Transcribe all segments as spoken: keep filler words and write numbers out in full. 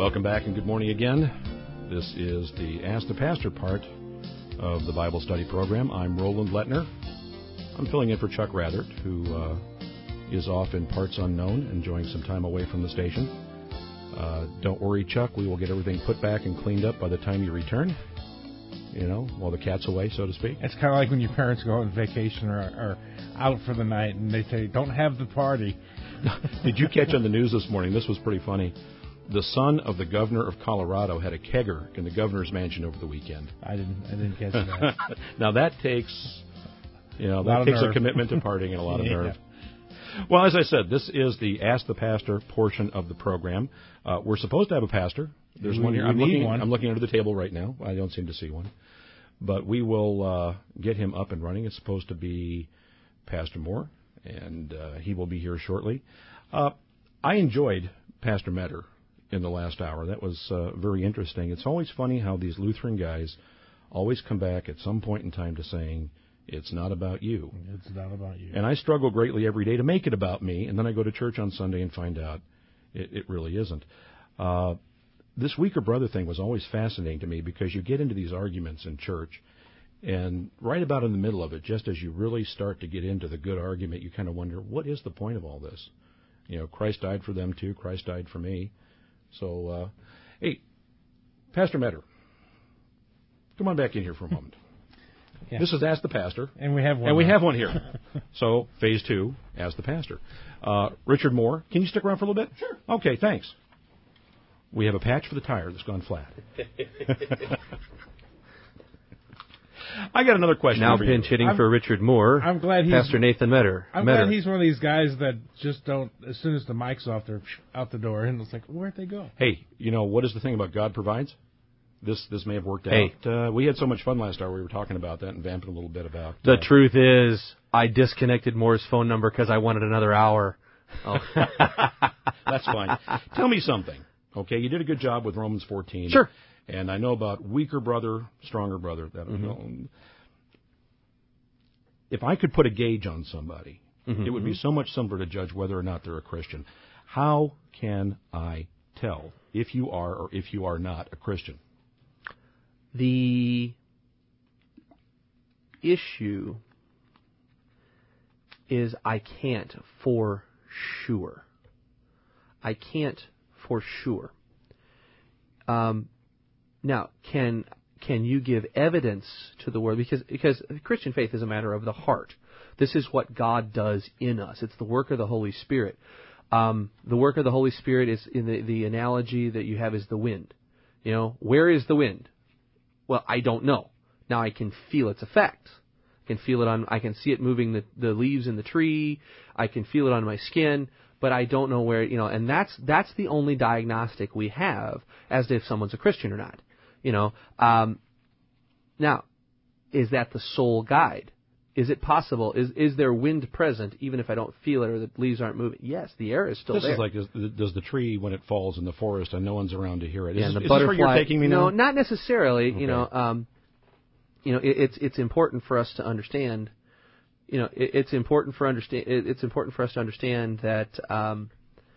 Welcome back and good morning again. This is the Ask the Pastor part of the Bible study program. I'm Roland Lettner. I'm filling in for Chuck Rathert, who uh, is off in parts unknown, enjoying some time away from the station. Uh, don't worry, Chuck. We will get everything put back and cleaned up by the time you return. You know, while the cat's away, so to speak. It's kind of like when your parents go on vacation or, or out for the night and they say, don't have the party. Did you catch on the news this morning? This was pretty funny. The son of the governor of Colorado had a kegger in the governor's mansion over the weekend. I didn't I didn't catch that. Now, that takes, you know, A that lot of takes nerve. a commitment to partying and a lot of Yeah. nerve. Well, as I said, this is the Ask the Pastor portion of the program. Uh, we're supposed to have a pastor. There's We- one here. we I'm need looking, one. I'm looking under the table right now. I don't seem to see one. But we will uh, get him up and running. It's supposed to be Pastor Moore, and uh, he will be here shortly. Uh, I enjoyed Pastor Metter in the last hour. That was uh, very interesting. It's always funny how these Lutheran guys always come back at some point in time to saying, it's not about you. It's not about you. And I struggle greatly every day to make it about me, and then I go to church on Sunday and find out it, it really isn't. Uh, this weaker brother thing was always fascinating to me because you get into these arguments in church, and right about in the middle of it, just as you really start to get into the good argument, you kind of wonder, what is the point of all this? You know, Christ died for them too. Christ died for me. So, uh, hey, Pastor Metter, come on back in here for a moment. Yeah. This is Ask the Pastor. And we have one. And we now. have one here. So, phase two, Ask the Pastor. Uh, Richard Moore, can you stick around for a little bit? Sure. Okay, thanks. We have a patch for the tire that's gone flat. I got another question. Now for pinch you. hitting I'm- for Richard Moore. I'm glad he's Pastor Nathan Metter. I'm Metter. glad he's one of these guys that just don't. As soon as the mic's off, they're out the door, and it's like, where'd they go? Hey, you know, what is the thing about God provides? This this may have worked Hey. out. Uh, we had so much fun last hour. We were talking about that and vamping a little bit about. The uh, truth is, I disconnected Moore's phone number because I wanted another hour. Oh. That's fine. Tell me something. Okay, you did a good job with Romans fourteen. Sure. And I know about weaker brother, stronger brother. That Mm-hmm. um, if I could put a gauge on somebody, Mm-hmm. it would be so much simpler to judge whether or not they're a Christian. How can I tell if you are or if you are not a Christian? The issue is I can't for sure. I can't for sure. Um, now, can can you give evidence to the word? Because because Christian faith is a matter of the heart. This is what God does in us. It's the work of the Holy Spirit. Um, the work of the Holy Spirit is in the, the analogy that you have is the wind. You know, where is the wind? Well, I don't know. Now I can feel its effect. I can feel it on. I can see it moving the, the leaves in the tree. I can feel it on my skin, but I don't know where. You know, and that's that's the only diagnostic we have as to if someone's a Christian or not. You know, um, now is that the sole guide? Is it possible? Is is there wind present even if I don't feel it or the leaves aren't moving? Yes, the air is still This there. is like, is, does the tree, when it falls in the forest and no one's around to hear it, is, Yeah, and this, the is butterfly. this where you're taking me no, now? not necessarily. Okay. You know, um, you know, it, it's it's important for us to understand. You know, it, it's important for understand. It, it's important for us to understand that um,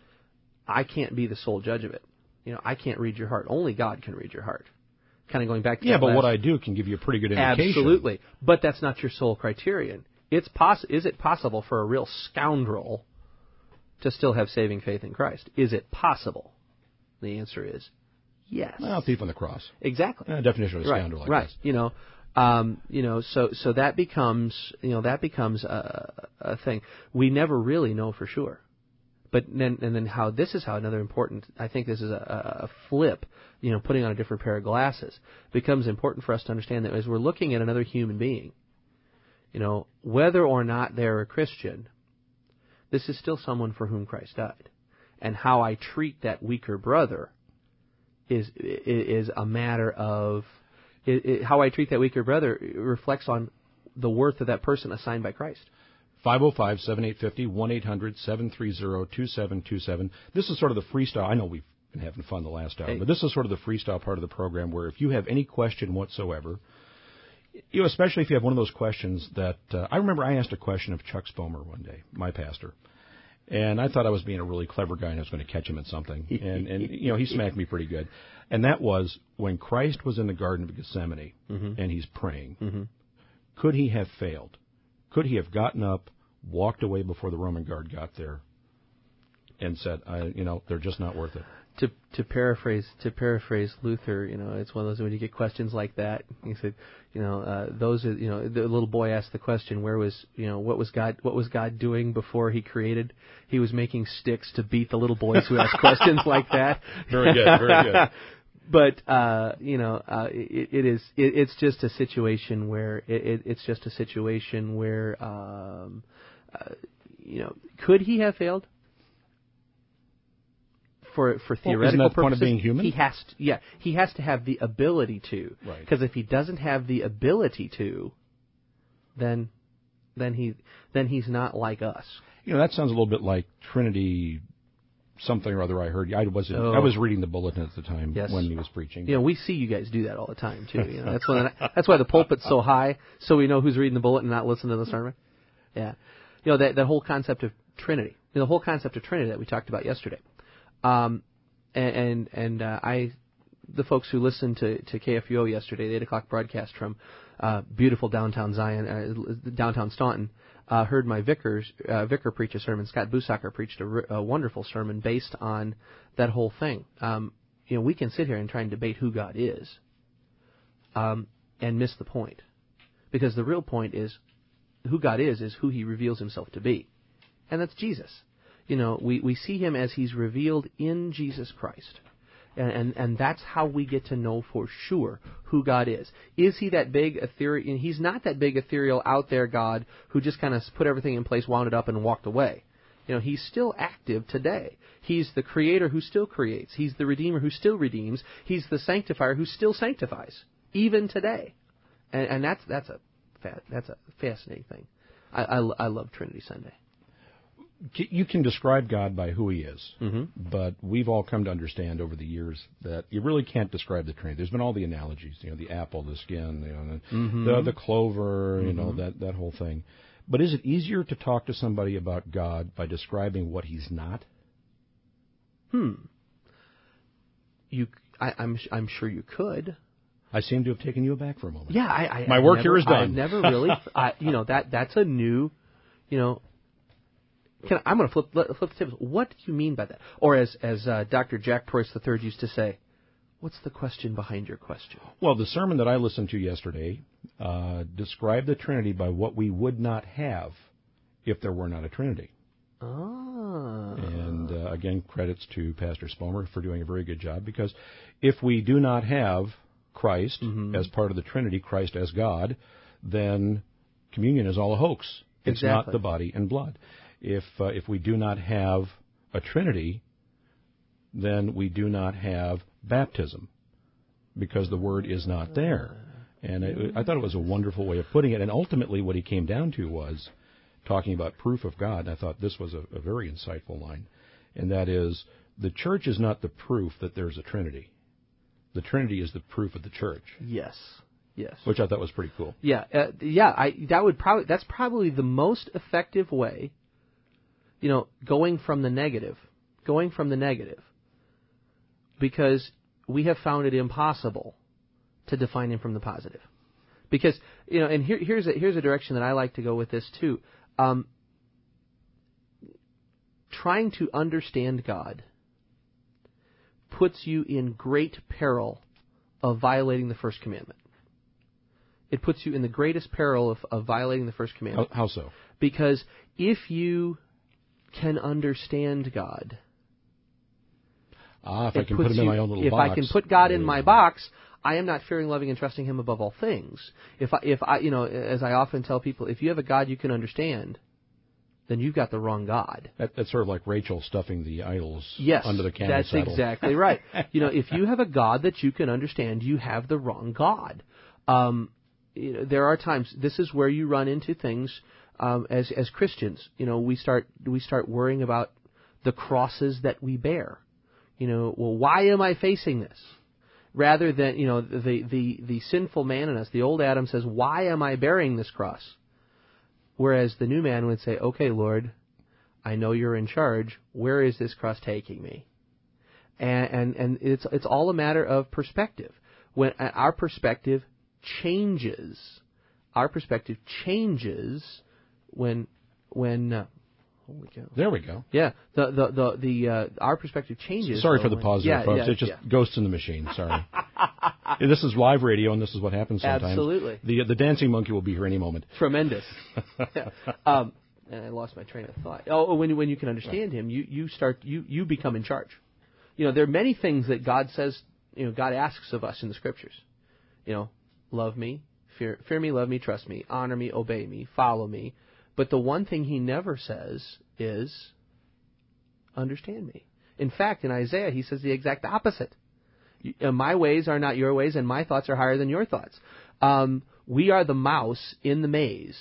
I can't be the sole judge of it. You know, I can't read your heart. Only God can read your heart. Kind of going back to Yeah, that but last, what I do can give you a pretty good indication. absolutely. But that's not your sole criterion. It's poss- Is it possible for a real scoundrel to still have saving faith in Christ? Is it possible? The answer is yes. Well, thief on the cross. Exactly. Uh, definition of a Right, scoundrel, I right. guess. You know, um, you know, so so that becomes, you know, that becomes a, a thing. We never really know for sure. But then, and then how this is how another important. I think this is a, a flip. You know, putting on a different pair of glasses becomes important for us to understand that as we're looking at another human being, you know, whether or not they're a Christian, this is still someone for whom Christ died, and how I treat that weaker brother is is a matter of it, it, how I treat that weaker brother reflects on the worth of that person assigned by Christ. five oh five, seven eight five oh, one eight hundred, seven three zero, two seven two seven. This is sort of the freestyle. I know we've been having fun the last hour, Hey. but this is sort of the freestyle part of the program where if you have any question whatsoever, you know, especially if you have one of those questions that uh, I remember I asked a question of Chuck Spomer one day, my pastor, And I thought I was being a really clever guy and I was going to catch him at something. And, and you know, he smacked me pretty good. And that was when Christ was in the Garden of Gethsemane mm-hmm. and he's praying. Mm-hmm. Could he have failed? Could he have gotten up, walked away before the Roman guard got there, and said, I, you know, they're just not worth it? To to paraphrase to paraphrase Luther, you know, it's one of those when you get questions like that. He said, you know, uh, those are, you know, the little boy asked the question, where was, you know, what was God what was God doing before He created? He was making sticks to beat the little boys who asked questions like that. Very good, very good. But uh, you know, uh, it, it is it, it's just a situation where it, it, it's just a situation where um, uh, you know, could He have failed? For for theoretical well, isn't that purposes, the point of being human? he has to, yeah, he has to have the ability to. Right. Because if he doesn't have the ability to, then then he then he's not like us. You know, that sounds a little bit like Trinity something or other I heard. I was Oh. I was reading the bulletin at the time Yes. when he was preaching. You know, we see you guys do that all the time too. You know, that's when that's why the pulpit's so high, so we know who's reading the bulletin and not listening to the sermon. Yeah, you know that that whole concept of Trinity, you know, the whole concept of Trinity that we talked about yesterday. Um, and and, and uh, I, the folks who listened to, to K F U O yesterday, the eight o'clock broadcast from uh, beautiful downtown Zion, uh, downtown Staunton, uh, heard my vicar's uh, vicar preach a sermon. Scott Busacker preached a, a wonderful sermon based on that whole thing. Um, you know, we can sit here and try and debate who God is, um, and miss the point, because the real point is who God is is who He reveals Himself to be, and that's Jesus. You know, we, we see Him as He's revealed in Jesus Christ. And, and and that's how we get to know for sure who God is. Is He that big ethereal? He's not that big ethereal out there God who just kind of put everything in place, wound it up, and walked away. You know, He's still active today. He's the Creator who still creates. He's the Redeemer who still redeems. He's the Sanctifier who still sanctifies, even today. And, and that's that's a that's a fascinating thing. I, I, I love Trinity Sunday. You can describe God by who He is, mm-hmm. but we've all come to understand over the years that you really can't describe the Trinity. There's been all the analogies, you know, the apple, the skin, you know, mm-hmm. the the clover, mm-hmm. you know, that that whole thing. But is it easier to talk to somebody about God by describing what He's not? Hmm. You, I, I'm I'm sure you could. I seem to have taken you aback for a moment. Yeah, I, I my I've work never, here is done. I've never really, I, you know, that that's a new, you know. Can I, I'm going to flip flip the tables. What do you mean by that? Or as as uh, Doctor Jack Preuss the third used to say, what's the question behind your question? Well, the sermon that I listened to yesterday uh, described the Trinity by what we would not have if there were not a Trinity. Ah. And uh, again, credits to Pastor Spomer for doing a very good job, because if we do not have Christ mm-hmm. as part of the Trinity, Christ as God, then communion is all a hoax. It's exactly. not the body and blood. If uh, if we do not have a Trinity, then we do not have baptism, because the Word is not there. And it, I thought it was a wonderful way of putting it. And ultimately what he came down to was talking about proof of God. And I thought this was a, a very insightful line. And that is, the church is not the proof that there's a Trinity. The Trinity is the proof of the church. Yes. Yes. Which I thought was pretty cool. Yeah. Uh, yeah. I that would probably that's probably the most effective way. You know, going from the negative, going from the negative, because we have found it impossible to define Him from the positive. Because, you know, and here, here's a, here's a direction that I like to go with this too. Um, trying to understand God puts you in great peril of violating the first commandment. It puts you in the greatest peril of, of violating the first commandment. How, how so? Because if you can understand God. Ah, if I can put Him you, in my own little if box. If I can put God in my box, I am not fearing, loving, and trusting Him above all things. If I, if I, you know, as I often tell people, if you have a God you can understand, then you've got the wrong God. That, that's sort of like Rachel stuffing the idols yes, under the camel that's saddle. exactly right. You know, if you have a God that you can understand, you have the wrong God. Um, you know, there are times, this is where you run into things. Um, as as Christians, you know, we start we start worrying about the crosses that we bear. You know, well, why am I facing this? Rather than, you know, the the the sinful man in us, the old Adam says, why am I bearing this cross? Whereas the new man would say, okay, Lord, I know you're in charge. Where is this cross taking me? And and, and it's it's all a matter of perspective. When our perspective changes, our perspective changes when when. Uh, Holy cow. There we go. Yeah, the the the, the uh, our perspective changes. Sorry for the when, pause there, yeah, folks. Yeah, it's just yeah. ghosts in the machine. Sorry. This is live radio, and this is what happens sometimes. Absolutely. The the dancing monkey will be here any moment. Tremendous. yeah. um, and I lost my train of thought. Oh, when when you can understand him, you, you start you, you become in charge. You know, there are many things that God says. You know, God asks of us in the Scriptures. You know, love me, fear fear me, love me, trust me, honor me, obey me, follow me. But the one thing he never says is, understand me. In fact, in Isaiah, he says the exact opposite. My ways are not your ways, and my thoughts are higher than your thoughts. Um, we are the mouse in the maze,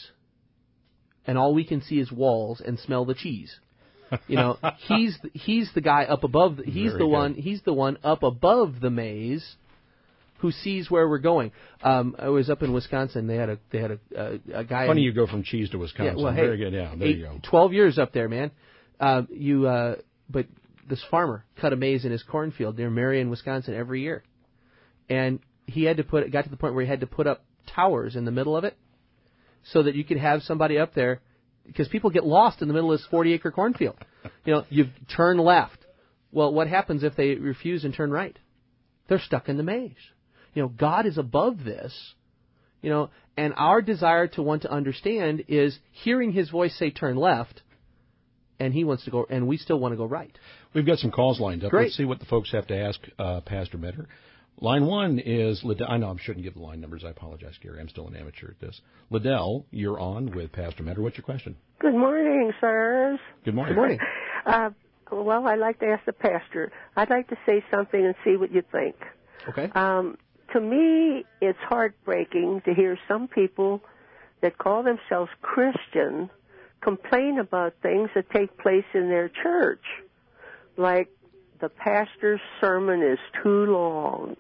and all we can see is walls and smell the cheese. You know, he's the, he's the guy up above. The, he's Very the good. one. He's the one up above the maze, who sees where we're going. Um, I was up in Wisconsin. They had a they had a, a, a guy. Funny in, you go from cheese to Wisconsin. Yeah, well, hey, Very good. Yeah, there eight, you go. Twelve years up there, man. Uh, you, uh, but this farmer cut a maze in his cornfield near Marion, Wisconsin, every year, and he had to put. It got to the point where he had to put up towers in the middle of it, so that you could have somebody up there, because people get lost in the middle of this forty-acre cornfield. You know, you turn left. Well, what happens if they refuse and turn right? They're stuck in the maze. You know, God is above this, you know, and our desire to want to understand is hearing his voice say turn left, and he wants to go, and we still want to go right. We've got some calls lined up. Great. Let's see what the folks have to ask uh, Pastor Metter. Line one is Liddell. I know I shouldn't give the line numbers. I apologize, Gary. I'm still an amateur at this. Liddell, you're on with Pastor Metter. What's your question? Good morning, sirs. Good morning. Good morning. uh, well, I'd like to ask the pastor. I'd like to say something and see what you think. Okay. Um, to me, it's heartbreaking to hear some people that call themselves Christian complain about things that take place in their church, like the pastor's sermon is too long.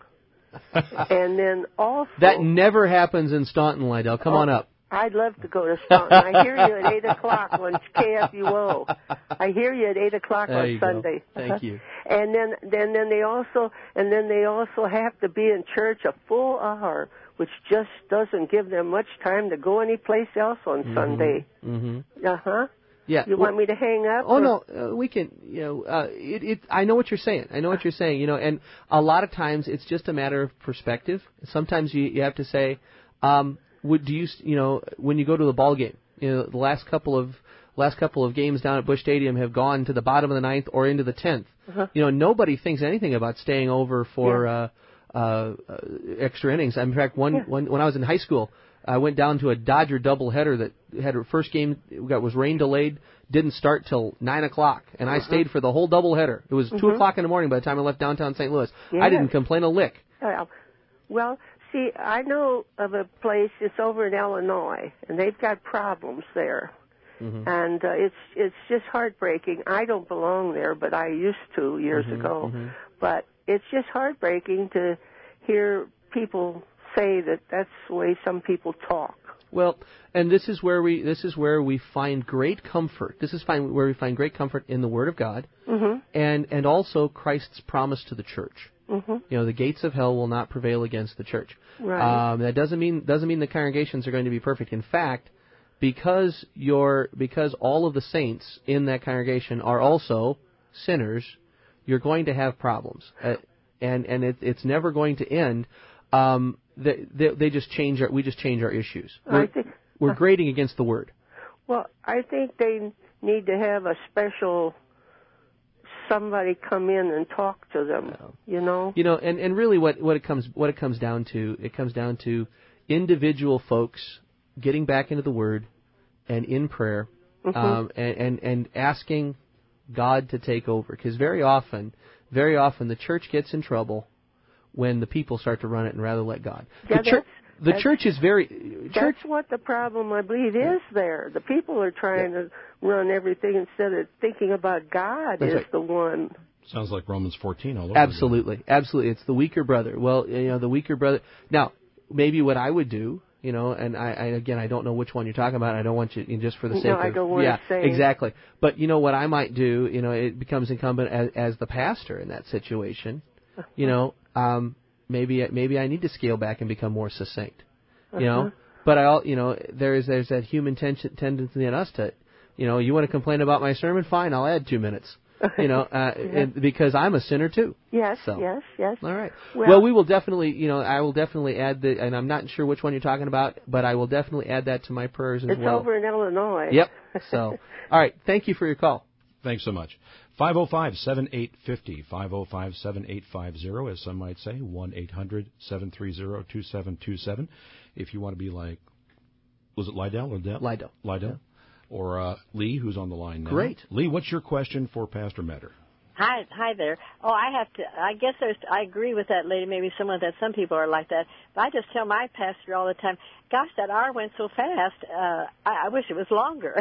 And then also... That never happens in Staunton, Liddell. Come oh, on up. I'd love to go to Staunton. I hear you at eight o'clock on K F U O. I hear you at eight o'clock There on you Sunday. Go. Thank you. And then, then, then they also, and then they also have to be in church a full hour, which just doesn't give them much time to go anyplace else on Mm-hmm. Sunday. Mm-hmm. Uh huh. Yeah. You well, want me to hang up? Oh or? no, uh, we can. You know, uh, it, it. I know what you're saying. I know what you're saying. You know, and a lot of times it's just a matter of perspective. Sometimes you you have to say, um, would do you you know when you go to the ball game, you know, the last couple of last couple of games down at Busch Stadium have gone to the bottom of the ninth or into the tenth. Uh-huh. You know, nobody thinks anything about staying over for Yeah. uh, uh, uh, extra innings. In fact, one, Yeah. one when I was in high school, I went down to a Dodger doubleheader that had her first game got was rain delayed, didn't start till nine o'clock, and I Uh-huh. stayed for the whole doubleheader. It was two Mhm. o'clock in the morning by the time I left downtown Saint Louis. Yes. I didn't complain a lick. Uh, well, see, I know of a place. It's over in Illinois, and they've got problems there. Mm-hmm. And uh, it's it's just heartbreaking. I don't belong there, but I used to years Mhm, ago. mhm. But it's just heartbreaking to hear people say that that's the way some people talk. Well, and this is where we this is where we find great comfort. This is find, where we find great comfort in the Word of God, Mm-hmm. and and also Christ's promise to the church. Mm-hmm. You know, the gates of hell will not prevail against the church. Right. Um, that doesn't mean doesn't mean the congregations are going to be perfect. In fact, because you're because all of the saints in that congregation are also sinners, you're going to have problems, uh, and and it, it's never going to end. Um, they, they, they just change our we just change our issues. We're, I think. we're grading against the Word. Well, I think they need to have a special somebody come in and talk to them. You know. You know, and, and really, what, what it comes what it comes down to, it comes down to individual folks getting back into the Word and in prayer, Mhm. um, and, and and asking God to take over. Because very often, very often, the church gets in trouble when the people start to run it and rather let God. Yeah, the church, that's- the that's- church is very church. That's what the problem, I believe, is there. The people are trying to run everything instead of thinking about God That's is right. the one. Sounds like Romans fourteen all over Absolutely, absolutely. It's the weaker brother. Well, you know, the weaker brother. Now, maybe what I would do you know, and I, I again I don't know which one you're talking about. I don't want you, you know, just for the sake No, I of go where yeah, it's saying. exactly. But you know what I might do, you know, it becomes incumbent as, as the pastor in that situation, you know, um, maybe maybe I need to scale back and become more succinct, you know. Uh-huh. But I, al- you know, there is there's that human tension, tendency in us to, you know, you want to complain about my sermon, fine, I'll add two minutes. You know, uh, Yeah. and, because I'm a sinner too. Yes, So. yes, yes. All right. Well- Well, we will definitely, you know, I will definitely add the, and I'm not sure which one you're talking about, but I will definitely add that to my prayers as It's well. over in Illinois. Yep. So, all right. Thank you for your call. Thanks so much. five oh five, seven eight five oh, five oh five, seven eight five oh, as some might say, one eight hundred, seven three zero, two seven two seven. If you want to be like, was it Lydell or Dell? Lydell. Lydell. Or uh, Lee, who's on the line now. Great. Lee, what's your question for Pastor Metter? Hi, hi there. Oh, I have to. I guess there's. I agree with that lady. Maybe someone that some people are like that. But I just tell my pastor all the time, "Gosh, that hour went so fast. Uh, I, I wish it was longer."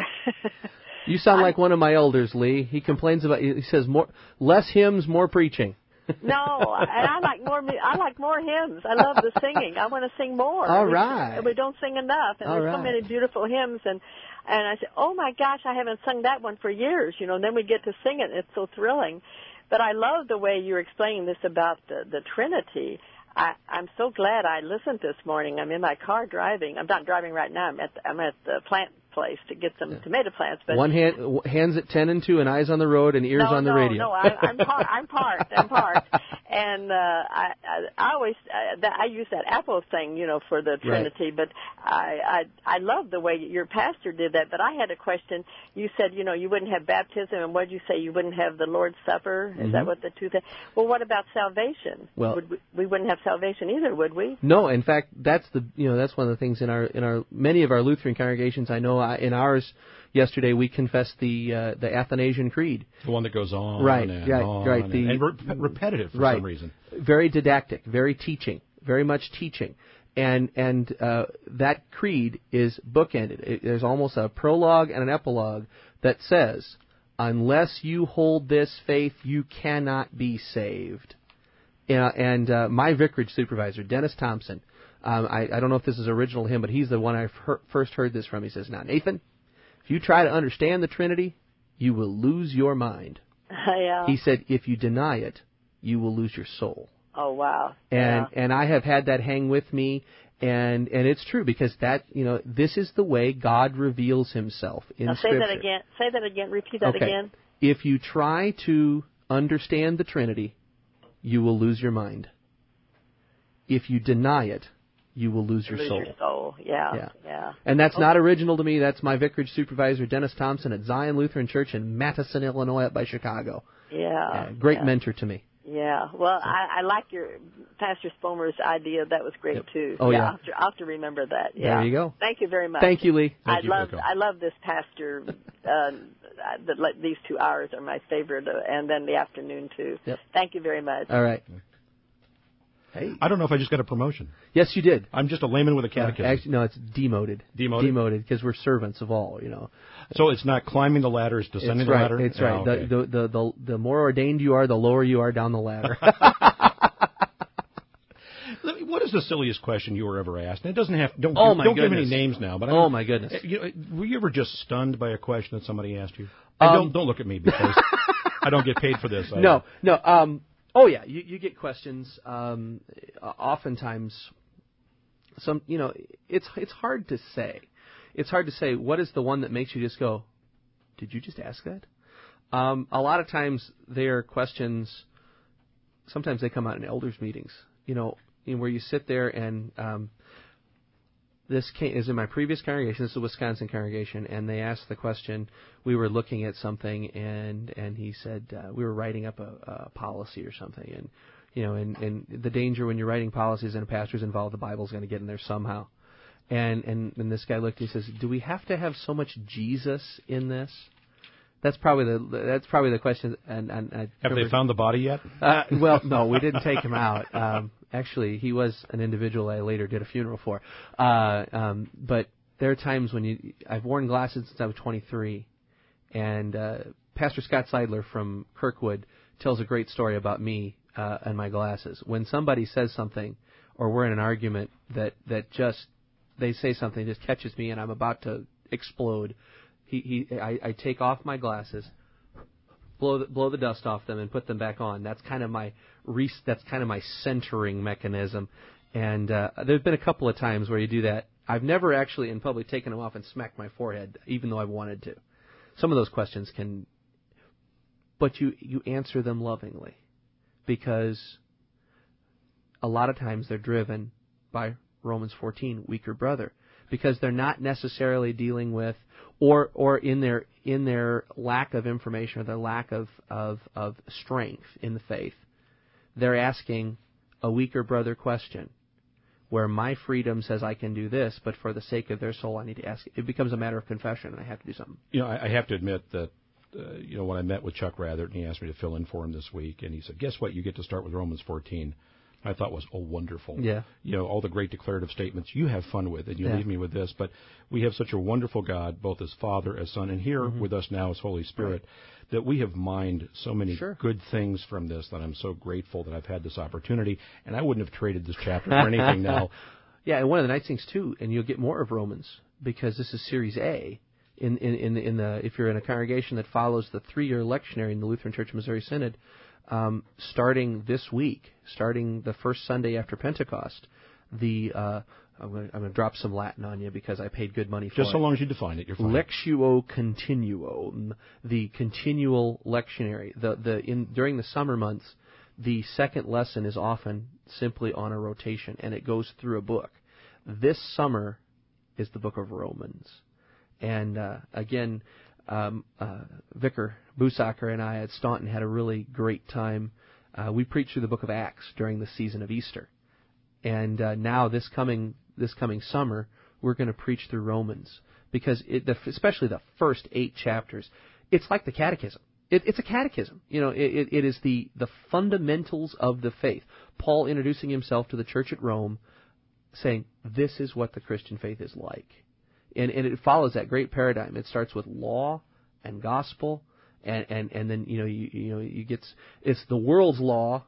You sound like one of my elders, Lee. He complains about. He says more, less hymns, more preaching. No, and I like more. mu- I like more hymns. I love the singing. I want to sing more. All we, right. We don't sing enough, and All there's so right. many beautiful hymns. And and I said, "Oh my gosh, I haven't sung that one for years." You know, and then we get to sing it. It's so thrilling. But I love the way you're explaining this about the, the Trinity. I, I'm so glad I listened this morning. I'm in my car driving. I'm not driving right now. I'm at the, I'm at the plant place to get some yeah. tomato plants. But one hand, hands at ten and two, and eyes on the road, and ears no, on the no, radio. No, I, I'm par- I'm parked. I'm parked. And uh, I, I, I always uh, that, I use that apple thing, you know, for the Trinity. Right. But I, I I love the way your pastor did that. But I had a question. You said, you know, you wouldn't have baptism, and what did you say? You wouldn't have the Lord's Supper. Is mm-hmm. that what the two things? Well, what about salvation? Well, would we, we wouldn't have salvation either, would we? No. In fact, that's the you know that's one of the things in our in our many of our Lutheran congregations. I know I, in ours. Yesterday we confessed the uh, the Athanasian Creed. The one that goes on right, and right, on right. and, The, and re- repetitive for right. some reason. Very didactic, very teaching, very much teaching. And and uh, that creed is bookended. It, there's almost a prologue and an epilogue that says, unless you hold this faith, you cannot be saved. Uh, and uh, my vicarage supervisor, Dennis Thompson, um, I, I don't know if this is original to him, but he's the one I he- first heard this from. He says, now, Nathan, if you try to understand the Trinity, you will lose your mind. Yeah. He said, if you deny it, you will lose your soul. Oh, wow. And yeah. and I have had that hang with me, and and it's true, because that, you know, this is the way God reveals himself in now, say Scripture. that again. Say that again. Repeat that okay. again. If you try to understand the Trinity, you will lose your mind. If you deny it, you will lose your lose soul. Your soul. Yeah. Yeah. yeah. And that's okay. not original to me. That's my vicarage supervisor, Dennis Thompson, at Zion Lutheran Church in Madison, Illinois, up by Chicago. Yeah. Uh, great yeah. mentor to me. Yeah. Well, I, I like your Pastor Spomer's idea. That was great yep. too. Oh yeah. yeah. I'll have, to, I'll have to remember that. Yeah. There you go. Thank you very much. Thank you, Lee. Thank I you love for the I love this pastor. uh, the, these two hours are my favorite, uh, and then the afternoon too. Yep. Thank you very much. All right. Hey. I don't know if I just got a promotion. Yes, you did. I'm just a layman with a catechism. Uh, actually, no, it's demoted. Demoted? Demoted, because we're servants of all, you know. So it's not climbing the ladder, it's descending it's the right, ladder? It's right. Oh, okay. the, the, the, the, the more ordained you are, the lower you are down the ladder. What is the silliest question you were ever asked? And it doesn't have. Don't, oh give, my don't give goodness. any names now. But I oh mean, my goodness! You know, were you ever just stunned by a question that somebody asked you? Um, don't don't look at me because I don't get paid for this. I, no, no. Um, oh yeah, you, you get questions. Um, oftentimes, some you know, it's it's hard to say. It's hard to say what is the one that makes you just go, "Did you just ask that?" Um, a lot of times, they are questions. Sometimes they come out in elders' meetings. You know. Where you sit there and um, this came, is in my previous congregation. This is a Wisconsin congregation, and they asked the question. We were looking at something, and and he said uh, we were writing up a, a policy or something, and you know, and, and the danger when you're writing policies and a pastor's involved, the Bible's going to get in there somehow. And and and this guy looked. He says, "Do we have to have so much Jesus in this?" That's probably the that's probably the question. And, and I have remember, they found the body yet? Uh, well, no, we didn't take him out. Um, actually, he was an individual I later did a funeral for. Uh, um, but there are times when you I've worn glasses since I was twenty-three, and uh, Pastor Scott Seidler from Kirkwood tells a great story about me uh, and my glasses. When somebody says something, or we're in an argument that that just they say something that just catches me, and I'm about to explode. He, he, I, I take off my glasses, blow the, blow the dust off them, and put them back on. That's kind of my re- that's kind of my centering mechanism. And uh, there's been a couple of times where you do that. I've never actually in public taken them off and smacked my forehead, even though I've wanted to. Some of those questions can, but you you answer them lovingly, because a lot of times they're driven by Romans fourteen, weaker brother, because they're not necessarily dealing with, or or in their in their lack of information or their lack of, of, of strength in the faith, they're asking a weaker brother question, where my freedom says I can do this, but for the sake of their soul I need to ask. It becomes a matter of confession, and I have to do something. You know, I, I have to admit that, uh, you know, when I met with Chuck Rathert, and he asked me to fill in for him this week, and he said, guess what, you get to start with Romans fourteen. I thought was, oh, wonderful. Yeah. You know, all the great declarative statements you have fun with, and you yeah. leave me with this. But we have such a wonderful God, both as Father, as Son, and here mm-hmm. with us now as Holy Spirit, right. that we have mined so many sure. good things from this that I'm so grateful that I've had this opportunity. And I wouldn't have traded this chapter for anything now. Yeah, and one of the nice things, too, and you'll get more of Romans, because this is Series A. In, in, in, the, in the if you're in a congregation that follows the three-year lectionary in the Lutheran Church of Missouri Synod, Um, starting this week, starting the first Sunday after Pentecost, the uh, I'm going to drop some Latin on you because I paid good money for Just it. Just so long as you define it, you're fine. Lectio continuo, the continual lectionary. The the in during the summer months, the second lesson is often simply on a rotation, and it goes through a book. This summer is the book of Romans, and uh, again. Um, uh, Vicar Busacker and I at Staunton had a really great time. Uh, we preached through the book of Acts during the season of Easter. And uh, now this coming this coming summer, we're going to preach through Romans, because it, the, especially the first eight chapters, it's like the catechism. It, it's a catechism. You know, it, it is the, the fundamentals of the faith. Paul introducing himself to the church at Rome, saying, this is what the Christian faith is like. And, and it follows that great paradigm. It starts with law and gospel, and, and, and then you know you, you know you get it's the world's law,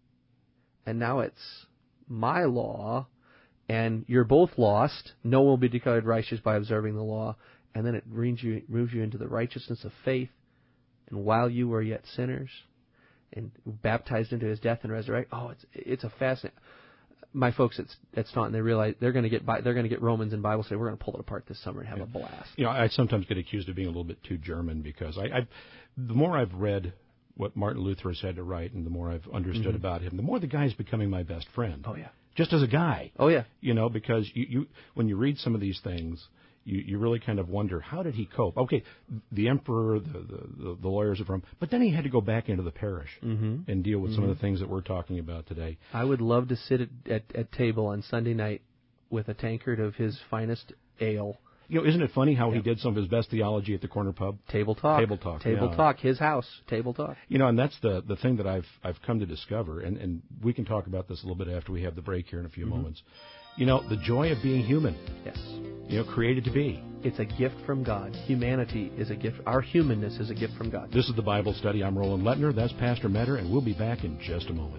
and now it's my law, and you're both lost. No one will be declared righteous by observing the law, and then it brings you moves you into the righteousness of faith. And while you were yet sinners, and baptized into His death and resurrection. Oh, it's it's a fascinating. My folks at, at Staunton, they realize they're going to get they're going to get Romans and Bible study. We're going to pull it apart this summer and have yeah. a blast. You know, I sometimes get accused of being a little bit too German, because I, I've, the more I've read what Martin Luther has had to write, and the more I've understood mm-hmm. about him, the more the guy's becoming my best friend. Oh yeah, just as a guy. Oh yeah, you know, because you, you when you read some of these things, you, you really kind of wonder, how did he cope? Okay, the emperor, the the, the lawyers of Rome, but then he had to go back into the parish mm-hmm. and deal with mm-hmm. some of the things that we're talking about today. I would love to sit at, at, at table on Sunday night with a tankard of his finest ale. You know, isn't it funny how yeah. he did some of his best theology at the corner pub? Table talk. Table talk. Table yeah. talk. His house. Table talk. You know, and that's the, the thing that I've I've come to discover, and, and we can talk about this a little bit after we have the break here in a few mm-hmm. moments. You know, the joy of being human. Yes. You know, created to be. It's a gift from God. Humanity is a gift. Our humanness is a gift from God. This is the Bible Study. I'm Roland Lettner. That's Pastor Metter, and we'll be back in just a moment.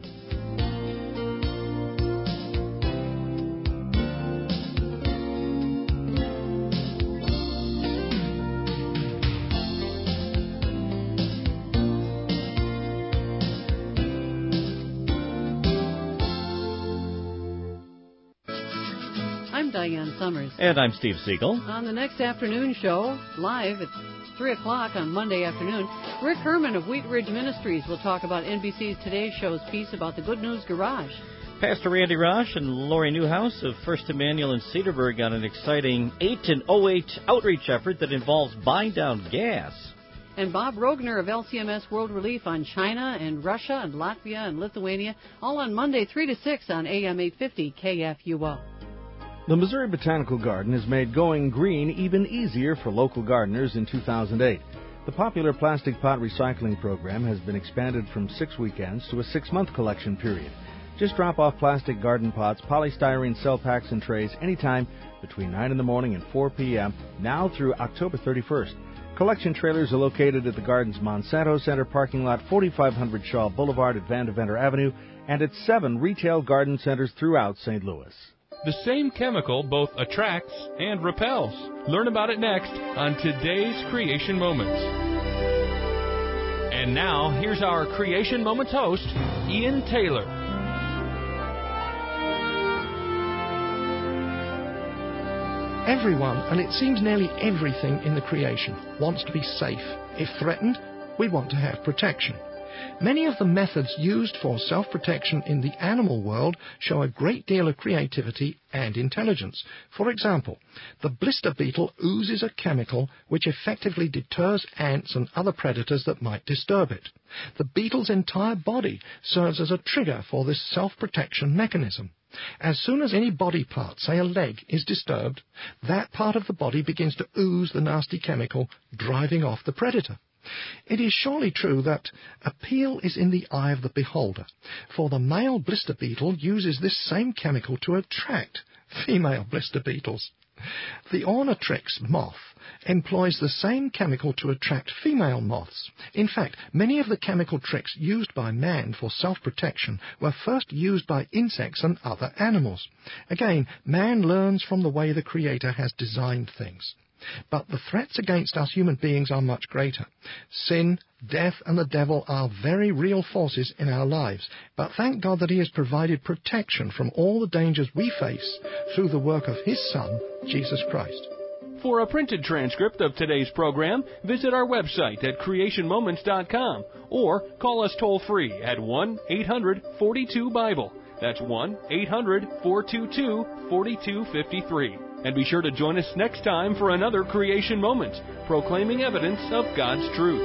Diane Summers. And I'm Steve Siegel. On the next afternoon show, live at three o'clock on Monday afternoon, Rick Herman of Wheat Ridge Ministries will talk about N B C's Today Show's piece about the Good News Garage. Pastor Randy Rosh and Lori Newhouse of First Emmanuel in Cedarburg on an exciting eight and oh eight outreach effort that involves buying down gas. And Bob Rogner of L C M S World Relief on China and Russia and Latvia and Lithuania, all on Monday three to six on A M eight fifty K F U O. The Missouri Botanical Garden has made going green even easier for local gardeners in two thousand eight. The popular plastic pot recycling program has been expanded from six weekends to a six-month collection period. Just drop off plastic garden pots, polystyrene cell packs, and trays anytime between nine in the morning and four p.m. now through October thirty-first. Collection trailers are located at the Garden's Monsanto Center parking lot, forty-five hundred Shaw Boulevard at Van Deventer Avenue, and at seven retail garden centers throughout Saint Louis. The same chemical both attracts and repels. Learn about it next on today's Creation Moments. And now, here's our Creation Moments host, Ian Taylor. Everyone, and it seems nearly everything in the creation, wants to be safe. If threatened, we want to have protection. Many of the methods used for self-protection in the animal world show a great deal of creativity and intelligence. For example, the blister beetle oozes a chemical which effectively deters ants and other predators that might disturb it. The beetle's entire body serves as a trigger for this self-protection mechanism. As soon as any body part, say a leg, is disturbed, that part of the body begins to ooze the nasty chemical, driving off the predator. It is surely true that appeal is in the eye of the beholder, for the male blister beetle uses this same chemical to attract female blister beetles. The Ornatrix moth employs the same chemical to attract female moths. In fact, many of the chemical tricks used by man for self-protection were first used by insects and other animals. Again, man learns from the way the Creator has designed things. But the threats against us human beings are much greater. Sin, death, and the devil are very real forces in our lives. But thank God that He has provided protection from all the dangers we face through the work of His Son, Jesus Christ. For a printed transcript of today's program, visit our website at creation moments dot com or call us toll-free at one eight hundred forty-two Bible. That's one eight hundred four two two four two five three. And be sure to join us next time for another Creation Moment, proclaiming evidence of God's truth.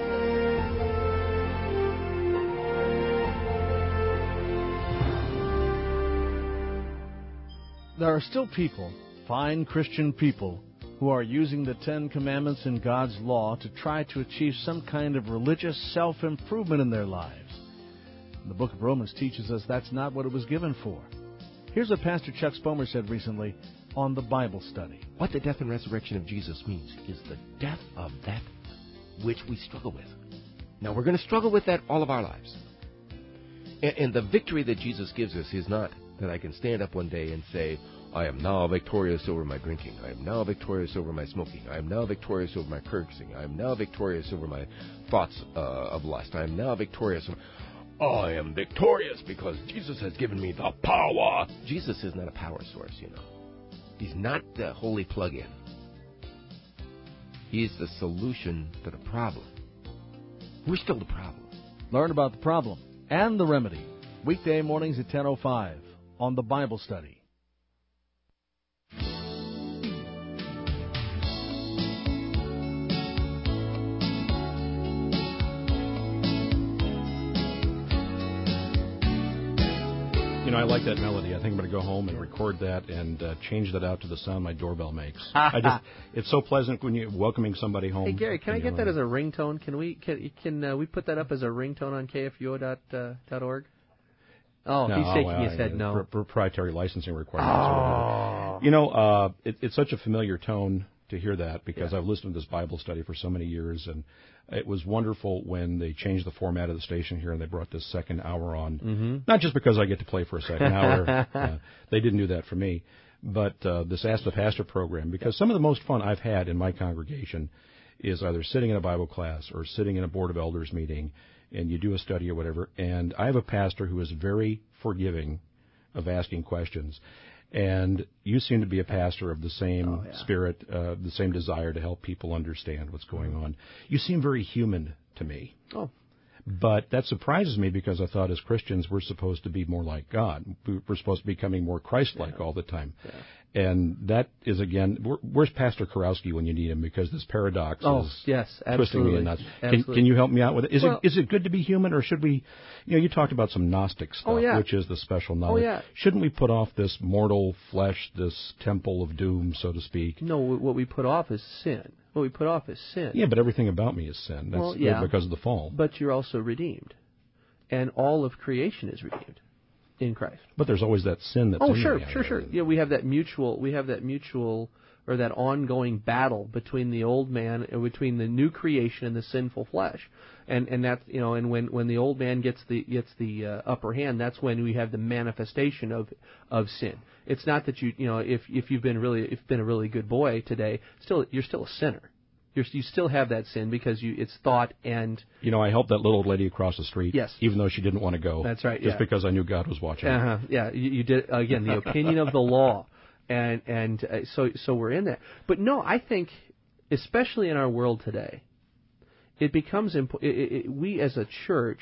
There are still people, fine Christian people, who are using the Ten Commandments and God's law to try to achieve some kind of religious self-improvement in their lives. The book of Romans teaches us that's not what it was given for. Here's what Pastor Chuck Spomer said recently on the Bible study. What the death and resurrection of Jesus means is the death of that which we struggle with. Now, we're going to struggle with that all of our lives. And, and the victory that Jesus gives us is not that I can stand up one day and say, I am now victorious over my drinking. I am now victorious over my smoking. I am now victorious over my cursing. I am now victorious over my thoughts uh, of lust. I am now victorious over... I am victorious because Jesus has given me the power. Jesus is not a power source, you know. He's not the holy plug-in. He is the solution to the problem. We're still the problem. Learn about the problem and the remedy. Weekday mornings at ten oh five on the Bible study. You know, I like that melody. I think I'm going to go home and record that and uh, change that out to the sound my doorbell makes. I just, it's so pleasant when you're welcoming somebody home. Hey, Gary, can I get that as a ringtone? Can we can, can uh, we put that up as a ringtone on K F U O dot org? Oh, no, he's shaking well, his head uh, no. Pr- proprietary licensing requirements. Oh. You know, uh, it, it's such a familiar tone to hear that because yeah. I've listened to this Bible study for so many years, and it was wonderful when they changed the format of the station here and they brought this second hour on. Mm-hmm. Not just because I get to play for a second hour. uh, they didn't do that for me. But uh, this Ask the Pastor program, because some of the most fun I've had in my congregation is either sitting in a Bible class or sitting in a Board of Elders meeting, and you do a study or whatever. And I have a pastor who is very forgiving of asking questions. And you seem to be a pastor of the same oh, yeah. spirit, uh, the same desire to help people understand what's going on. You seem very human to me. Oh. But that surprises me because I thought as Christians we're supposed to be more like God. We're supposed to be becoming more Christ-like yeah. all the time. Yeah. And that is, again, where's Pastor Kurowski when you need him? Because this paradox oh, is yes, twisting me in nuts. Can, can you help me out with it? Is, well, it? is it good to be human, or should we, you know, you talked about some Gnostic stuff, oh, yeah. which is the special knowledge. Oh, yeah. Shouldn't we put off this mortal flesh, this temple of doom, so to speak? No, what we put off is sin. What we put off is sin. Yeah, but everything about me is sin. That's well, yeah, because of the fall. But you're also redeemed. And all of creation is redeemed in Christ. But there's always that sin that's oh, in sure, me. sure, sure. Yeah, we have that mutual. We have that mutual or that ongoing battle between the old man, uh, between the new creation and the sinful flesh. And and that's, you know, and when, when the old man gets the gets the uh, upper hand, that's when we have the manifestation of of sin. It's not that you you know if if you've been really if you've been a really good boy today, still you're still a sinner. You're, you still have that sin because you it's thought and. You know, I helped that little old lady across the street. Yes. Even though she didn't want to go. That's right. Just yeah. because I knew God was watching. Uh-huh. Yeah. You, you did again the opinion of the law, and and uh, so so we're in that. But no, I think especially in our world today. It becomes imp- it, it, we as a church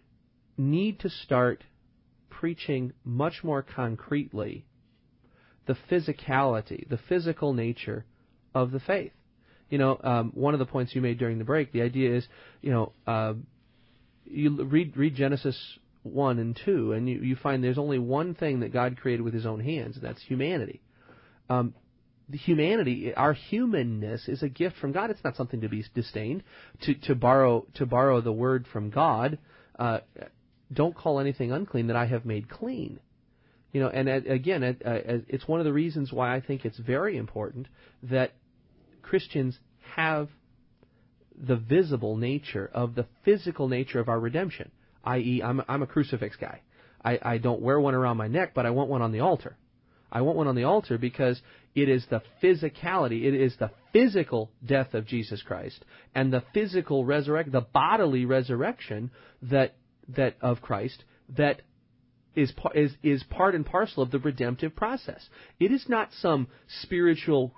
need to start preaching much more concretely the physicality, the physical nature of the faith. You know, um, one of the points you made during the break, the idea is, you know, uh, you read read Genesis one and two, and you, you find there's only one thing that God created with His own hands, and that's humanity. Um, The humanity, our humanness, is a gift from God. It's not something to be disdained. To to borrow to borrow the word from God, uh, don't call anything unclean that I have made clean. You know, and uh, again, uh, it's one of the reasons why I think it's very important that Christians have the visible nature of the physical nature of our redemption. that is, I'm I'm a crucifix guy. I, I don't wear one around my neck, but I want one on the altar. I want one on the altar because it is the physicality, it is the physical death of Jesus Christ and the physical resurrection, the bodily resurrection that that of Christ that is is is part and parcel of the redemptive process. It is not some spiritual,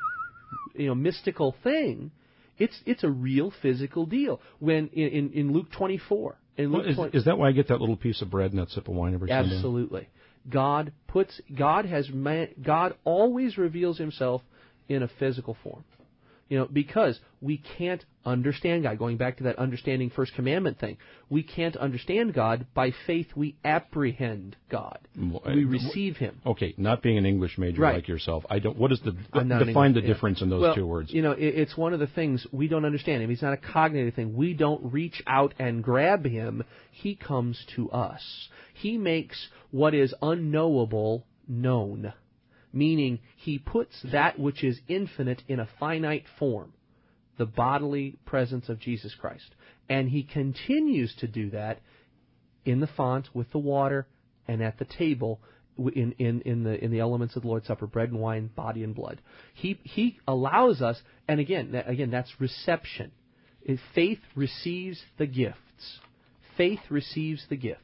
you know, mystical thing. It's it's a real physical deal. When in in, in Luke twenty-four, in Luke well, is, twenty, is that why I get that little piece of bread and that sip of wine every Sunday? Absolutely. God puts God has man, God always reveals Himself in a physical form. You know, because we can't understand God. Going back to that understanding First Commandment thing, we can't understand God by faith. We apprehend God. We receive Him. Okay, not being an English major right. like yourself, I don't. What is the I'm not define the yeah. difference in those well, two words? You know, it, it's one of the things we don't understand Him. He's not a cognitive thing. We don't reach out and grab Him. He comes to us. He makes what is unknowable known. Meaning, He puts that which is infinite in a finite form, the bodily presence of Jesus Christ. And He continues to do that in the font, with the water, and at the table, in, in, in, the, in the elements of the Lord's Supper, bread and wine, body and blood. He, he allows us, and again, that, again, that's reception. Faith receives the gifts. Faith receives the gifts.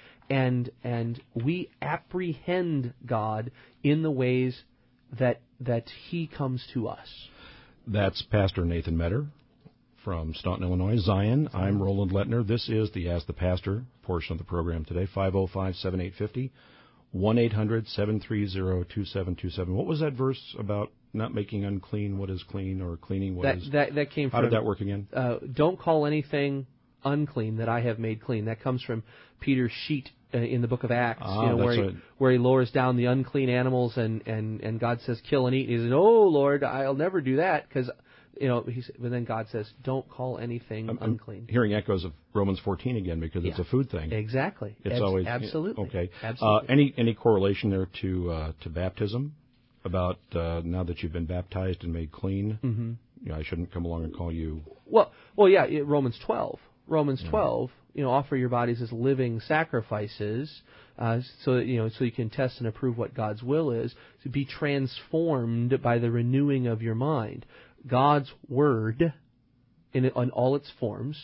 And and we apprehend God in the ways that that He comes to us. That's Pastor Nathan Metter from Staunton, Illinois. Zion, I'm Roland Lettner. This is the Ask the Pastor portion of the program today. five oh five, seven eight five oh, one eight hundred, seven three zero, two seven two seven. What was that verse about not making unclean what is clean, or cleaning what that, is... That, that came How from... did that work again? Uh, don't call anything unclean that I have made clean. That comes from Peter's sheet uh, in the book of Acts, ah, you know, where he, right. where he lowers down the unclean animals, and, and, and God says, kill and eat. And he says, oh, Lord, I'll never do that, because, you know, he's, but then God says, don't call anything I'm, unclean. I'm hearing echoes of Romans fourteen again, because yeah. it's a food thing. Exactly. It's Abs- always... Absolutely. Okay. Absolutely. Uh, any, any correlation there to, uh, to baptism? About uh, now that you've been baptized and made clean, mm-hmm. you know, I shouldn't come along and call you... Well, well, yeah, it, Romans twelve. Romans twelve, you know, offer your bodies as living sacrifices, uh, so that, you know, so you can test and approve what God's will is, to be transformed by the renewing of your mind. God's Word, in, in all its forms,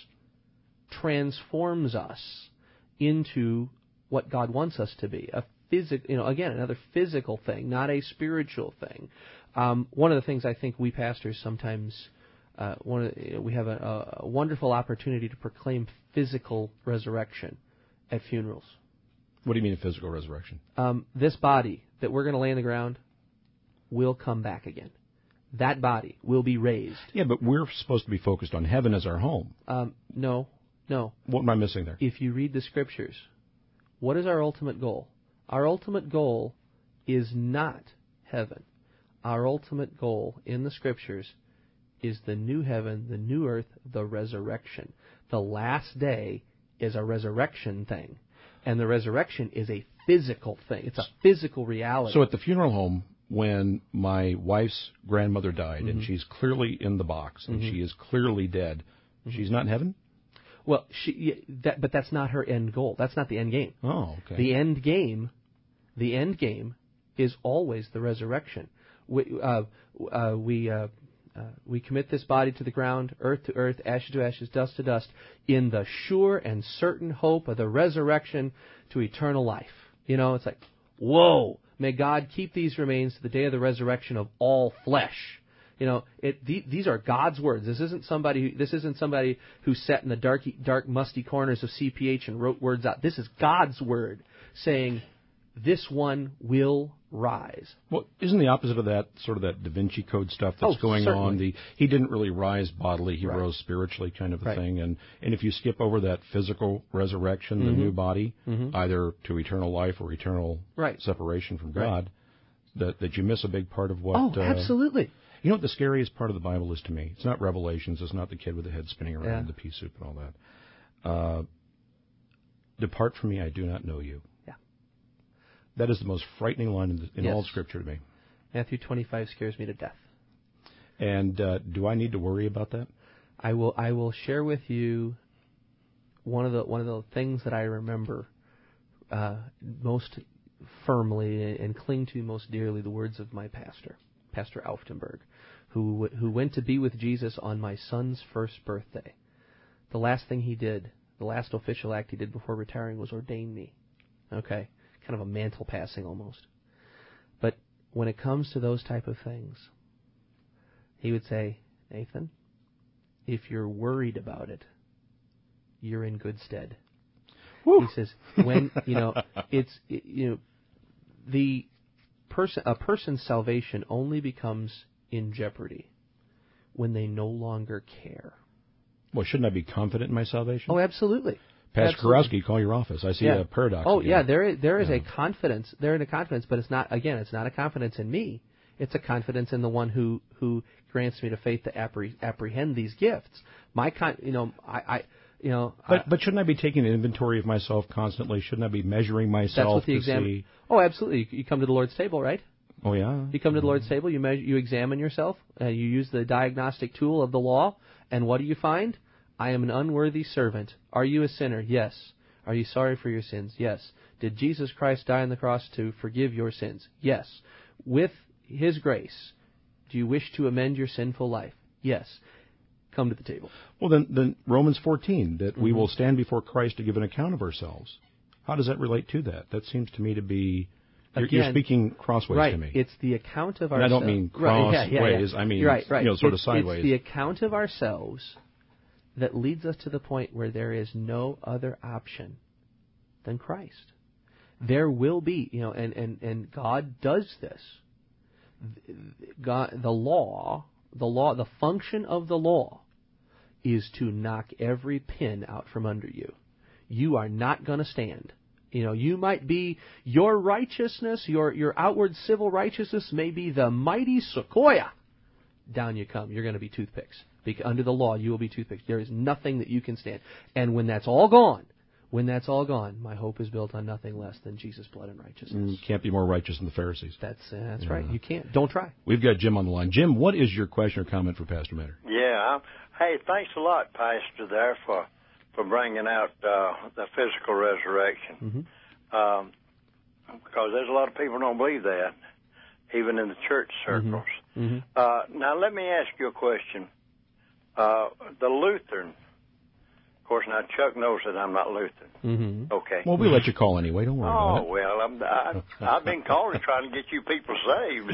transforms us into what God wants us to be. A physic, you know, again, another physical thing, not a spiritual thing. Um, one of the things I think we pastors sometimes... Uh, one of the, we have a, a wonderful opportunity to proclaim physical resurrection at funerals. What do you mean physical resurrection? Um, this body that we're going to lay in the ground will come back again. That body will be raised. Yeah, but we're supposed to be focused on heaven as our home. Um, no, no. What am I missing there? If you read the Scriptures, what is our ultimate goal? Our ultimate goal is not heaven. Our ultimate goal in the Scriptures is the new heaven, the new earth, the resurrection. The last day is a resurrection thing. And the resurrection is a physical thing. It's a physical reality. So at the funeral home, when my wife's grandmother died, Mm-hmm. and she's clearly in the box, and Mhm. she is clearly dead, Mhm. she's not in heaven? Well, she, yeah, that, but that's not her end goal. That's not the end game. Oh, okay. The end game, the end game, is always the resurrection. We uh, uh, we uh, uh, we commit this body to the ground, earth to earth, ashes to ashes, dust to dust, in the sure and certain hope of the resurrection to eternal life. You know, it's like, whoa! May God keep these remains to the day of the resurrection of all flesh. You know, it, the, these are God's words. This isn't somebody. Who, this isn't somebody who sat in the dark, dark, musty corners of C P H and wrote words out. This is God's word saying, "This one will rise." Well, isn't the opposite of that sort of that Da Vinci Code stuff that's Oh, going certainly. on? The he didn't really rise bodily; he Right. rose spiritually, kind of a Right. thing. And and if you skip over that physical resurrection, the Mhm. new body, Mhm. either to eternal life or eternal Right. separation from Right. God, that that you miss a big part of what. Oh, uh, absolutely. You know what the scariest part of the Bible is to me? It's not Revelations. It's not the kid with the head spinning around, Yeah. the pea soup and all that. Uh, Depart from me, I do not know you. Yeah. That is the most frightening line in, the, in Yes. all of Scripture to me. Matthew twenty-five scares me to death. And uh, do I need to worry about that? I will. I will share with you one of the one of the things that I remember uh, most firmly and cling to most dearly. The words of my pastor, Pastor Auftenberg, who who went to be with Jesus on my son's first birthday. The last thing he did, the last official act he did before retiring, was ordain me. Okay, kind of a mantle passing almost. But when it comes to those type of things, he would say, Nathan, if you're worried about it, you're in good stead. Woo. He says, when, you know, it's, it, you know, the person, a person's salvation only becomes in jeopardy when they no longer care. Well, shouldn't I be confident in my salvation? Oh, absolutely. Pastor Absolutely. Kurowski, call your office. I see Yeah. a paradox. Oh, again. yeah, there is, there is Yeah. a confidence, there is a confidence, but it's not, again, it's not a confidence in me. It's a confidence in the one who, who grants me the faith to appre- apprehend these gifts. My con, you know, I, I you know, But I, but shouldn't I be taking an inventory of myself constantly? Shouldn't I be measuring myself that's what the to exam. see? Oh, absolutely. You come to the Lord's table, right? Oh yeah. You come to the Lord's table. You measure, you examine yourself. Uh, you use the diagnostic tool of the law, and what do you find? I am an unworthy servant. Are you a sinner? Yes. Are you sorry for your sins? Yes. Did Jesus Christ die on the cross to forgive your sins? Yes. With His grace, do you wish to amend your sinful life? Yes. Come to the table. Well, then, then Romans fourteen, that we Mhm. will stand before Christ to give an account of ourselves. How does that relate to that? That seems to me to be you're, you're Again, speaking crossways right. to me. It's the account of And I ourselves. don't mean Right, yeah, yeah, crossways. yeah. I mean right, right. you know, sort it's, of sideways. It's the account of ourselves that leads us to the point where there is no other option than Christ. There will be, you know, and, and, and God does this. God, the law, the law, the function of the law is to knock every pin out from under you. You are not going to stand. You know, you might be, your righteousness, your, your outward civil righteousness may be the mighty sequoia. Down you come. You're going to be toothpicks. Because under the law, you will be toothpicks. There is nothing that you can stand. And when that's all gone, when that's all gone, my hope is built on nothing less than Jesus' blood and righteousness. You can't be more righteous than the Pharisees. That's uh, that's Yeah. right. You can't. Don't try. We've got Jim on the line. Jim, what is your question or comment for Pastor Matter? Yeah. Hey, thanks a lot, Pastor, there for for bringing out uh, the physical resurrection. Mm-hmm. Um, because there's a lot of people who don't believe that, even in the church circles. Mm-hmm. Uh, now, let me ask you a question. Uh, the Lutheran, of course, now Chuck knows that I'm not Lutheran. Mm-hmm. Okay. Well, we let you call anyway. Don't worry Oh, about it. well, I'm, I, I've been calling trying to get you people saved.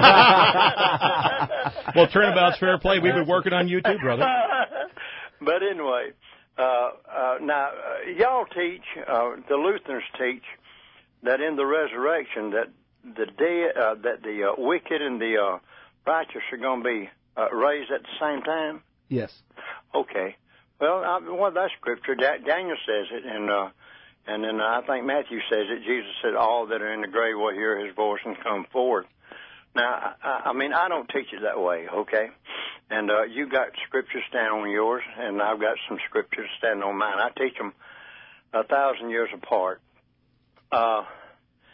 Well, turnabout's fair play. We've been working on you too, brother. But anyway, uh, uh, now, uh, y'all teach, uh, the Lutherans teach, that in the resurrection, that the dead, uh, that the uh, wicked and the uh, righteous are going to be uh, raised at the same time? Yes. Okay. Well, I, well, that's scripture. Da- Daniel says it, and uh, and then I think Matthew says it. Jesus said, all that are in the grave will hear his voice and come forward. Now, I, I mean, I don't teach it that way, okay? And uh, you got scriptures stand on yours, and I've got some scriptures stand on mine. I teach them a thousand years apart. Uh,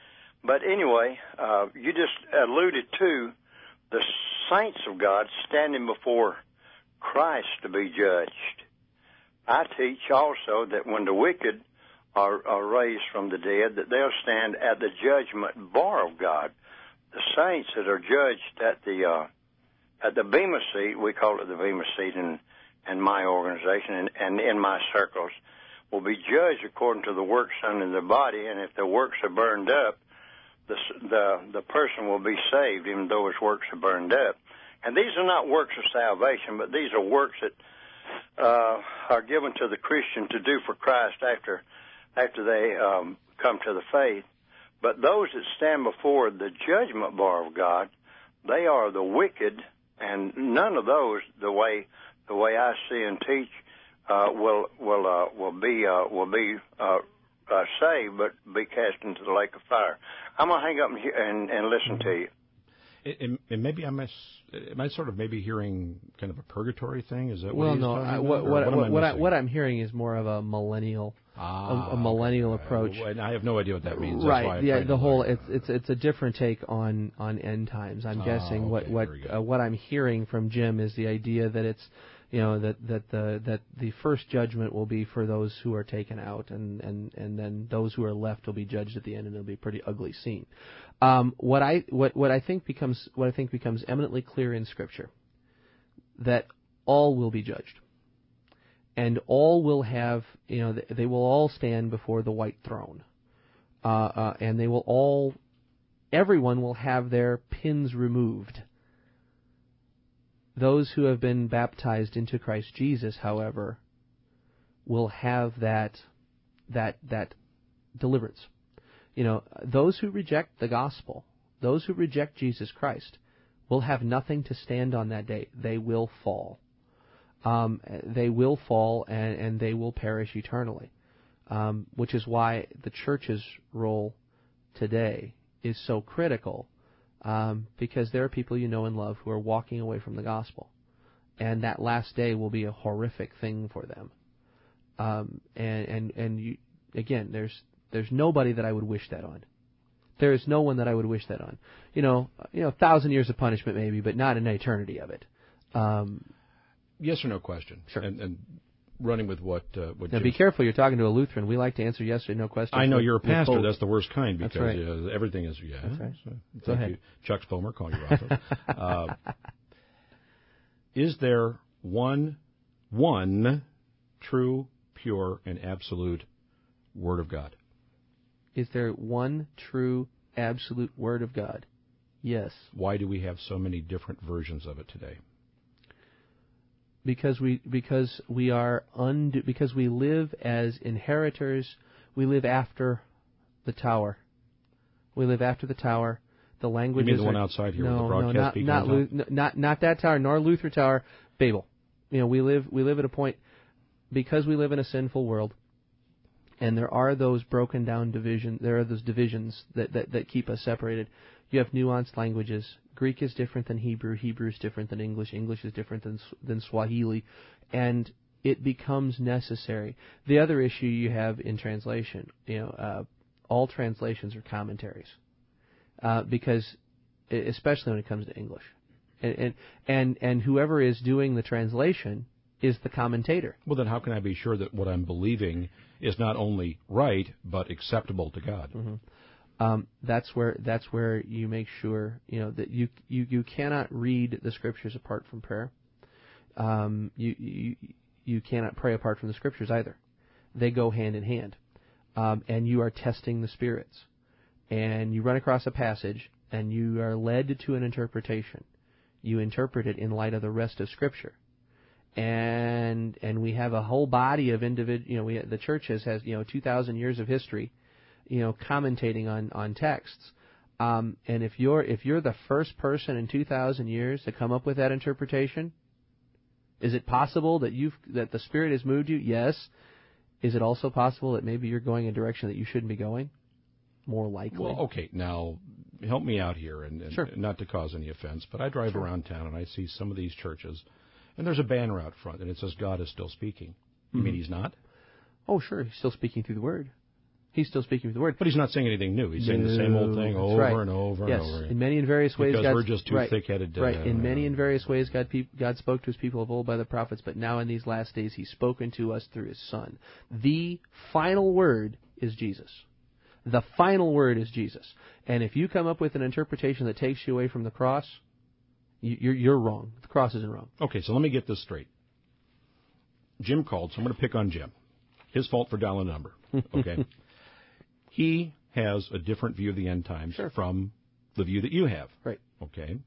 but anyway, uh, you just alluded to the saints of God standing before Christ to be judged. I teach also that when the wicked are, are raised from the dead, that they'll stand at the judgment bar of God. The saints that are judged at the uh, at the Bema seat, we call it the Bema seat in, in my organization and, and in my circles, will be judged according to the works done in their body, and if the works are burned up, the the the person will be saved, even though his works are burned up. And these are not works of salvation, but these are works that uh, are given to the Christian to do for Christ after after they um, come to the faith. But those that stand before the judgment bar of God, they are the wicked, and none of those, the way the way I see and teach, uh, will will uh, will be uh, will be uh, uh, saved, but be cast into the lake of fire. I'm gonna hang up and, and, and listen to you. And, and maybe I'm, am I sort of maybe hearing kind of a purgatory thing? Is that what well, he's no. talking I, about? what what, what, what, I what, I, what I'm hearing is more of a millennial, ah, a, a millennial okay. approach. Uh, I have no idea what that means. That's right? why I'm yeah. The whole learn. it's it's it's a different take on, on end times. I'm ah, guessing okay, what what uh, what I'm hearing from Jim is the idea that it's you know that that the that the first judgment will be for those who are taken out, and, and, and then those who are left will be judged at the end, and it'll be a pretty ugly scene. Um, what I what, what I think becomes what I think becomes eminently clear in Scripture, that all will be judged, and all will have you know they will all stand before the white throne, uh, uh, and they will all everyone will have their pins removed. Those who have been baptized into Christ Jesus, however, will have that that that deliverance. You know, those who reject the gospel, those who reject Jesus Christ, will have nothing to stand on that day. They will fall. Um, they will fall, and, and they will perish eternally. Um, which is why the church's role today is so critical, um, because there are people you know and love who are walking away from the gospel, and that last day will be a horrific thing for them. Um, and and and you, again, there's. There's nobody that I would wish that on. There is no one that I would wish that on. You know, you know, a thousand years of punishment maybe, but not an eternity of it. Um, yes or no question. Sure. And, and running with what uh, what. Now, Jim be careful. You're talking to a Lutheran. We like to answer yes or no questions. I know with, you're a pastor. both. That's the worst kind because right. uh, everything is yeah. That's right. So, Go ahead. You. Chuck Spomer, calling you Rocco. uh, is there one one true, pure, and absolute Word of God? Is there one true, absolute Word of God? Yes. Why do we have so many different versions of it today? Because we because we are undo, because we live as inheritors. We live after the tower. We live after the tower. The languages. You mean the are, one outside here no, with the broadcast no, not beacon not, on Lu, top? not not that tower, nor Luther Tower, Babel. You know, we live we live at a point because we live in a sinful world. And there are those broken down division. There are those divisions that, that, that keep us separated. You have nuanced languages. Greek is different than Hebrew. Hebrew is different than English. English is different than than Swahili, and it becomes necessary. The other issue you have in translation, you know, uh, all translations are commentaries, uh, because especially when it comes to English, and and and, and whoever is doing the translation is the commentator. Well, then how can I be sure that what I'm believing is not only right but acceptable to God? Mm-hmm. Um, that's where that's where you make sure you know that you you, you cannot read the Scriptures apart from prayer. Um, you, you you cannot pray apart from the Scriptures either. They go hand in hand, um, and you are testing the spirits. And you run across a passage, and you are led to an interpretation. You interpret it in light of the rest of Scripture. And and we have a whole body of individual. You know, we the church has has you know two thousand years of history, you know, commentating on on texts. Um, and if you're if you're the first person in two thousand years to come up with that interpretation, is it possible that you've that the Spirit has moved you? Yes. Is it also possible that maybe you're going a direction that you shouldn't be going? More likely. Well, okay. Now, help me out here, and, and sure. not to cause any offense, but I drive sure. around town and I see some of these churches. And there's a banner out front, and it says, God is still speaking. You mm-hmm. mean He's not? Oh, sure. He's still speaking through the Word. He's still speaking the word. But he's not saying anything new. He's saying the same old thing That's over right. and over yes. and over again. In many and various ways, because God's, we're just too right, thick-headed. To, right. In uh, many and various ways, God, pe- God spoke to his people of old by the prophets, but now in these last days he's spoken to us through his Son. The final word is Jesus. The final word is Jesus. And if you come up with an interpretation that takes you away from the cross, you, you're, you're wrong. The cross isn't wrong. Okay, so let me get this straight. Jim called, so I'm going to pick on Jim. His fault for dialing a number. Okay. He has a different view of the end times sure. from the view that you have. Right. Okay.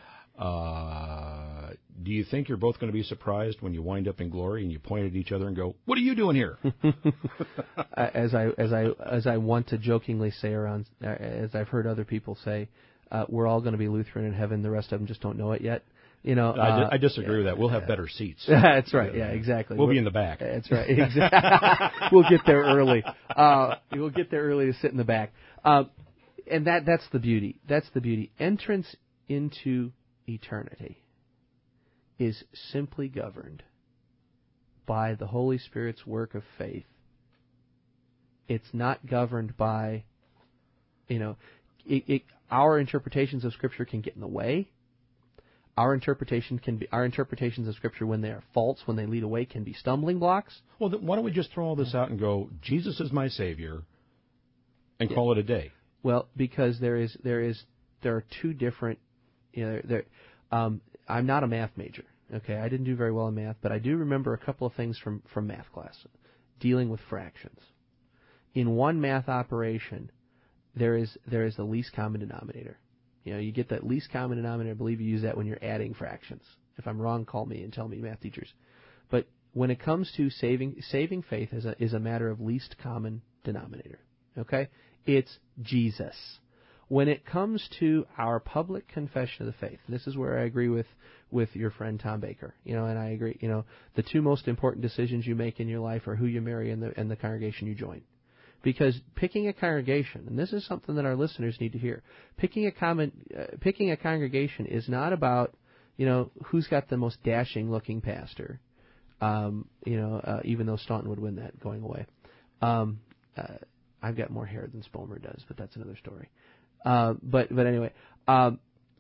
Uh, do you think you're both going to be surprised when you wind up in glory and you point at each other and go, "What are you doing here?" as I as I as I want to jokingly say around, uh, as I've heard other people say, uh, we're all going to be Lutheran in heaven. The rest of them just don't know it yet. You know, I, uh, I disagree with that. We'll have better seats. That's right. Yeah, exactly. We'll We're, be in the back. That's right. Exactly. We'll get there early. Uh, we'll get there early to sit in the back. Uh, and that that's the beauty. That's the beauty. Entrance into eternity is simply governed by the Holy Spirit's work of faith. It's not governed by, you know, it, it, our interpretations of Scripture can get in the way. Our interpretation can be our interpretations of Scripture, when they are false, when they lead away, can be stumbling blocks. Well, then why don't we just throw all this out and go, Jesus is my Savior, and yeah. call it a day? Well, because there is there is there are two different. You know, there. Um, I'm not a math major. Okay, I didn't do very well in math, but I do remember a couple of things from from math class, dealing with fractions. In one math operation, there is there is the least common denominator. You know, you get that least common denominator. I believe you use that when you're adding fractions. If I'm wrong, call me and tell me, math teachers. But when it comes to saving saving faith is a is a matter of least common denominator. Okay, it's Jesus. When it comes to our public confession of the faith, and this is where I agree with, with your friend Tom Baker. You know, and I agree. You know, the two most important decisions you make in your life are who you marry and the and the congregation you join. Because picking a congregation, and this is something that our listeners need to hear, picking a common, uh, picking a congregation is not about, you know, who's got the most dashing-looking pastor. Um, you know, uh, even though Staunton would win that going away. Um, uh, I've got more hair than Spomer does, but that's another story. Uh, but but anyway, um,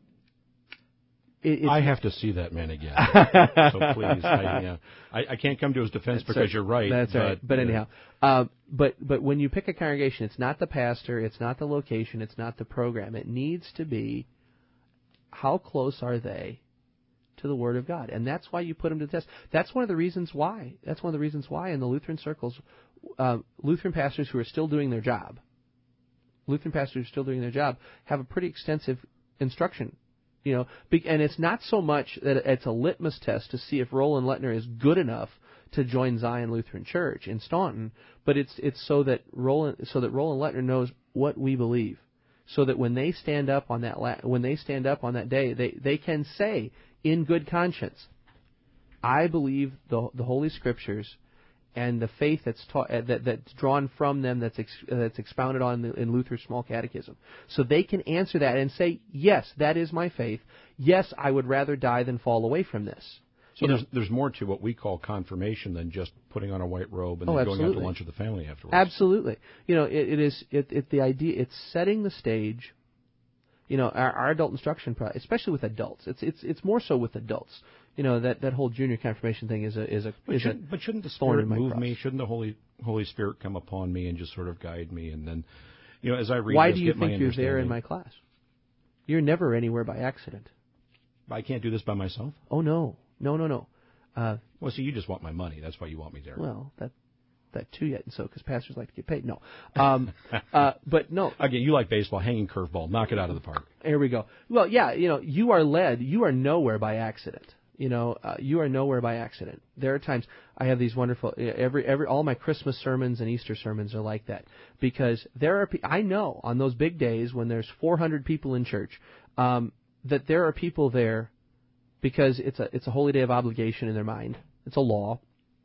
it, I have to see that man again. So please, I, uh, I, I can't come to his defense because right. you're right. That's but, right. But anyhow, uh, but but when you pick a congregation, it's not the pastor, it's not the location, it's not the program. It needs to be how close are they to the Word of God, and that's why you put them to the test. That's one of the reasons why. That's one of the reasons why in the Lutheran circles, uh, Lutheran pastors who are still doing their job. Lutheran pastors who are still doing their job have a pretty extensive instruction, you know, and it's not so much that it's a litmus test to see if Roland Lettner is good enough to join Zion Lutheran Church in Staunton, but it's it's so that Roland so that Roland Lettner knows what we believe, so that when they stand up on that la- when they stand up on that day, they they can say in good conscience, I believe the the Holy Scriptures. And the faith that's taught, uh, that that's drawn from them, that's ex, uh, that's expounded on in, in Luther's Small Catechism, so they can answer that and say, yes, that is my faith. Yes, I would rather die than fall away from this. So you there's know, there's more to what we call confirmation than just putting on a white robe and oh, then going absolutely. out to lunch with the family afterwards. Absolutely. You know, it, it is it, it the idea. It's setting the stage. You know, our, our adult instruction, especially with adults, it's it's it's more so with adults. You know, that, that whole junior confirmation thing is a is a but, is should, a but shouldn't the thorn Spirit in my move cross. me? Shouldn't the Holy Holy Spirit come upon me and just sort of guide me? And then, you know, as I read, why this, do you get my think you're there in my class? You're never anywhere by accident. I can't do this by myself. Oh no, no, no, no. Uh, well, see, you just want my money. That's why you want me there. Well, that that too yet, and so because pastors like to get paid. No, um, uh, but no. Again, you like baseball, hanging curveball, knock it out of the park. Here we go. Well, yeah, you know, you are led. You are nowhere by accident. You know, uh, you are nowhere by accident. There are times I have these wonderful every every all my Christmas sermons and Easter sermons are like that because there are I know on those big days when there's four hundred people in church um, that there are people there because it's a it's a holy day of obligation in their mind. It's a law,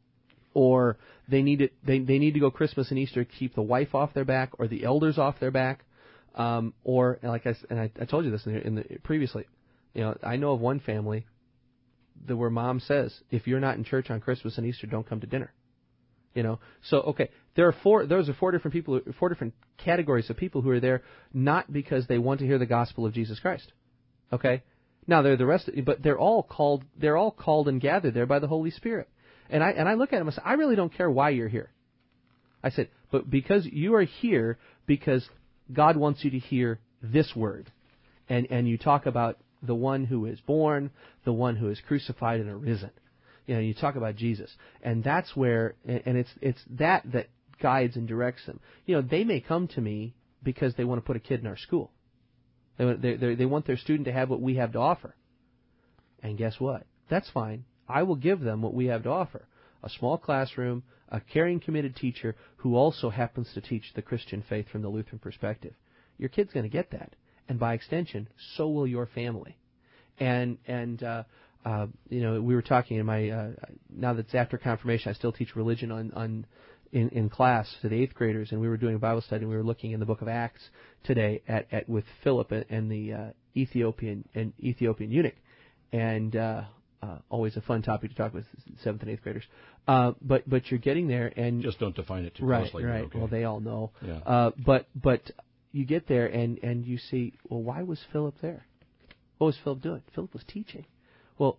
or they need it. They they need to go Christmas and Easter to keep the wife off their back or the elders off their back, um, or and like I and I, I told you this in the, in the previously. You know, I know of one family. The, where mom says, if you're not in church on Christmas and Easter, don't come to dinner. You know, so okay, there are four. Those are four different people, four different categories of people who are there, not because they want to hear the gospel of Jesus Christ. Okay, now they're the rest, but they're all called. They're all called and gathered there by the Holy Spirit. And I and I look at them and say, I really don't care why you're here. I said, but because you are here, because God wants you to hear this word, and and you talk about the one who is born, the one who is crucified and arisen. You know, you talk about Jesus, and that's where, and it's it's that that guides and directs them. You know, they may come to me because they want to put a kid in our school. They want, they they, they want their student to have what we have to offer. And guess what? That's fine. I will give them what we have to offer: a small classroom, a caring, committed teacher who also happens to teach the Christian faith from the Lutheran perspective. Your kid's going to get that, and by extension, so will your family. And and uh, Uh, you know, we were talking in my, uh, now that it's after confirmation, I still teach religion on, on in, in class to the eighth graders, and we were doing a Bible study, and we were looking in the book of Acts today at, at with Philip and the uh, Ethiopian and Ethiopian eunuch, and uh, uh, always a fun topic to talk with seventh and eighth graders. Uh, but but you're getting there, and just don't define it too right, closely. Right, okay. Well, they all know. Yeah. Uh, but but you get there, and, and you see, well, why was Philip there? What was Philip doing? Philip was teaching. Well,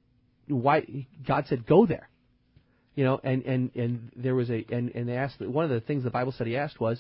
why? God said, go there. You know, and, and, and there was a, and, and they asked, one of the things the Bible study asked was,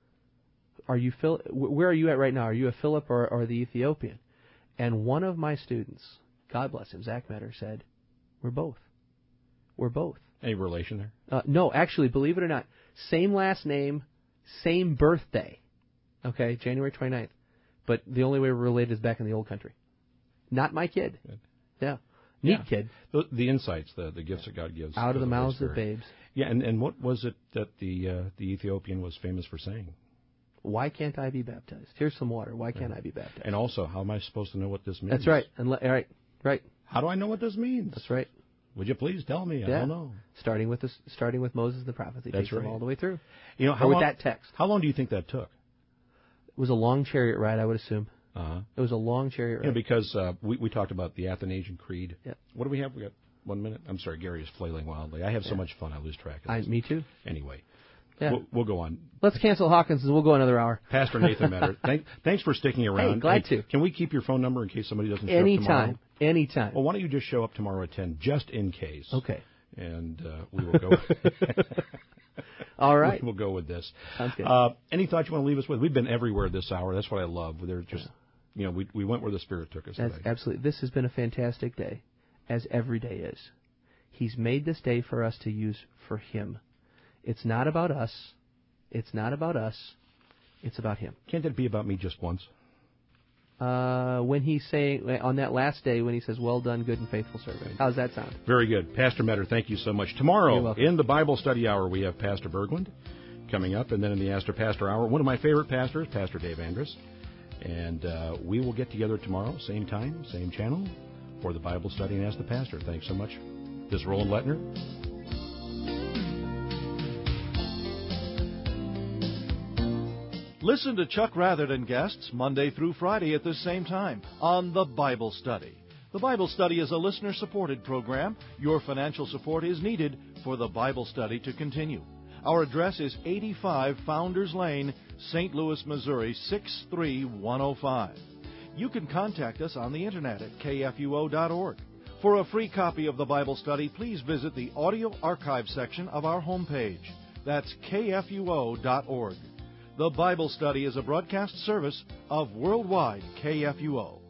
are you Phil, where are you at right now? Are you a Philip or, or the Ethiopian? And one of my students, God bless him, Zach Metter, said, we're both. We're both. Any relation there? Uh, no, actually, believe it or not, same last name, same birthday. Okay, January twenty-ninth. But the only way we're related is back in the old country. Not my kid. Good. Yeah. Neat yeah. kid. The, the insights, the, the gifts that God gives. Out of the mouths of babes. Yeah, and, and what was it that the uh, the Ethiopian was famous for saying? Why can't I be baptized? Here's some water. Why can't yeah. I be baptized? And also, how am I supposed to know what this means? That's right. And le- right. Right. How do I know what this means? That's right. Would you please tell me? Yeah. I don't know. Starting with the, starting with Moses and the prophets. He That's takes right. them all the way through. You know, how or long, with that text. How long do you think that took? It was a long chariot ride, I would assume. Uh-huh. It was a long chariot ride. Yeah, because uh, we, we talked about the Athanasian Creed. Yep. What do we have? We got one minute? I'm sorry, Gary is flailing wildly. I have yeah. so much fun, I lose track of I, this. me too. Anyway, yeah. we'll, we'll go on. Let's cancel Hawkins and we'll go another hour. Pastor Nathan Metter, thank, thanks for sticking around. Hey, glad hey, to. Can we keep your phone number in case somebody doesn't show Anytime. up tomorrow? Anytime. Well, why don't you just show up tomorrow at ten, just in case. Okay. And uh, we will go. All right. We'll go with this. Sounds good. Uh, any thoughts you want to leave us with? We've been everywhere this hour. That's what I love. They're just, you know, we we went where the Spirit took us That's today. Absolutely. This has been a fantastic day, as every day is. He's made this day for us to use for Him. It's not about us. It's not about us. It's about Him. Can't it be about me just once? Uh, when he's saying, on that last day, when he says, well done, good and faithful servant. How's that sound? Very good. Pastor Metter, thank you so much. Tomorrow, in the Bible Study Hour, we have Pastor Berglund coming up, and then in the Ask Pastor Hour, one of my favorite pastors, Pastor Dave Andrus. And uh, we will get together tomorrow, same time, same channel, for the Bible Study and Ask the Pastor. Thanks so much. This is Roland Lettner. Listen to Chuck Rather and guests Monday through Friday at this same time on The Bible Study. The Bible Study is a listener-supported program. Your financial support is needed for The Bible Study to continue. Our address is eighty-five Founders Lane, Saint Louis, Missouri, six three one oh five. You can contact us on the Internet at K F U O dot org. For a free copy of The Bible Study, please visit the audio archive section of our homepage. That's K F U O dot org. The Bible Study is a broadcast service of Worldwide K F U O.